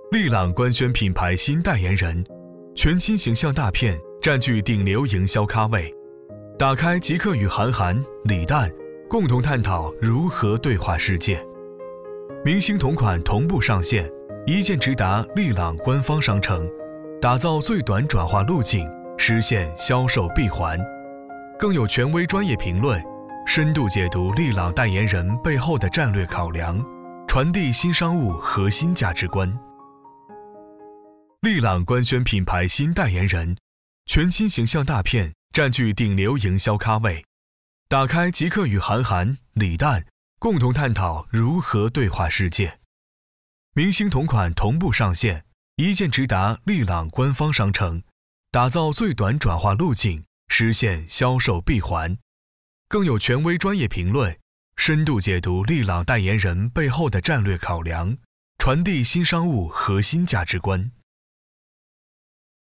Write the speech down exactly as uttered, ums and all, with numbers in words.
利朗官宣品牌新代言人，全新形象大片占据顶流营销咖位。打开即刻与韩寒、李诞共同探讨如何对话世界。明星同款同步上线，一键直达利朗官方商城，打造最短转化路径，实现销售闭环。更有权威专业评论，深度解读利朗代言人背后的战略考量，传递新商务核心价值观。利朗官宣品牌新代言人，全新形象大片占据顶流营销咖位。打开即刻与韩寒、李诞共同探讨如何对话世界。明星同款同步上线，一键直达利朗官方商城，打造最短转化路径，实现销售闭环。更有权威专业评论，深度解读利朗代言人背后的战略考量，传递新商务核心价值观。